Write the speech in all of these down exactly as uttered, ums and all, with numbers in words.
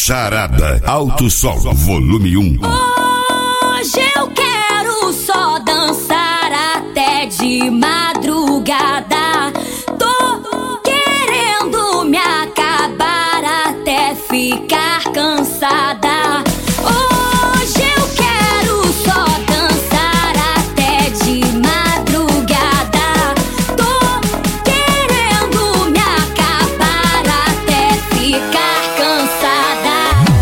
Charada, Alto Sol, volume um. Hoje eu quero só dançar até de madrugada. Tô querendo me acabar até ficar cansada. Hoje eu quero só dançar até de madrugada. Tô querendo me acabar até ficar cansada.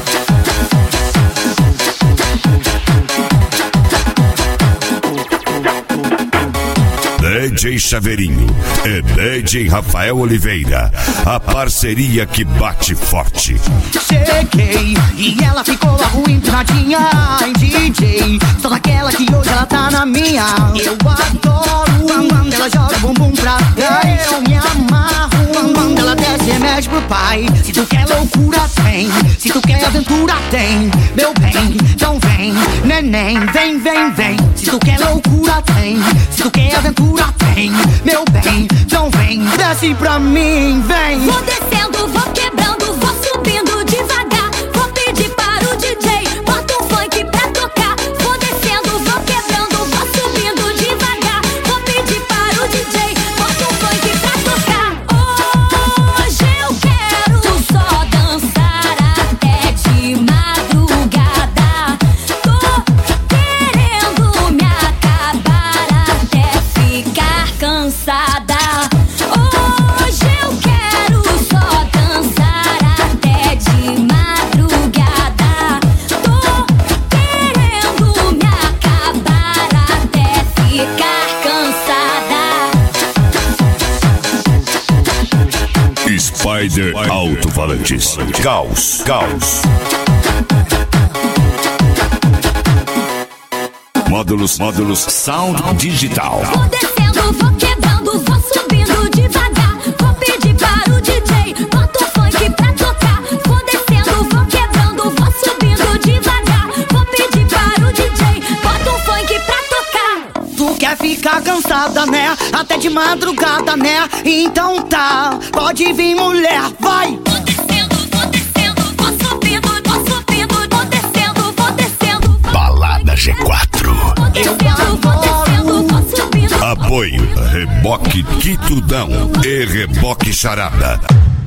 D J Chaveirinho e D J Rafael Oliveira, a parceria que bate forte. Cheguei e ela ficou logo empurradinha. Ai, D J, sou daquela que hoje ela tá na minha. Eu adoro quando ela joga o bumbum pra cá. Eu me amarro quando ela desce remédio pro pai. Se tu quer loucura, tem. Se tu quer aventura, tem. Meu bem, então vem, neném, vem, vem, vem. Se tu quer loucura, tem. Se tu quer aventura, tem. Meu bem, então vem, desce pra mim, vem. Vou descendo, vou quebrando, vou subindo devagar. Vou pedir para o D J, bota um funk pra tocar. Vou descendo, vou quebrando, vou subindo devagar. Vou pedir para o D J, bota um funk pra tocar. Hoje eu quero só dançar até de madrugada. Tô querendo me acabar até ficar cansada. Hoje eu quero só dançar até de madrugada. Tô querendo me acabar até ficar cansada. Spider Alto-Falantes. Caos, caos. Módulos, módulos, sound digital. Vou descendo, vou quebrando, vou subindo devagar. Vou pedir para o D J, bota o funk pra tocar. Vou descendo, vou quebrando, vou subindo devagar. Vou pedir para o D J, bota um funk pra tocar. Tu quer ficar cansada, né? Até de madrugada, né? Então tá, pode vir, mulher, vai! Vou descendo, vou descendo, vou subindo, vou subindo, vou descendo, vou descendo. Balada G quatro. Vou descendo, vou descendo, vou subindo. Apoio Reboque Quitudão e Reboque Charada.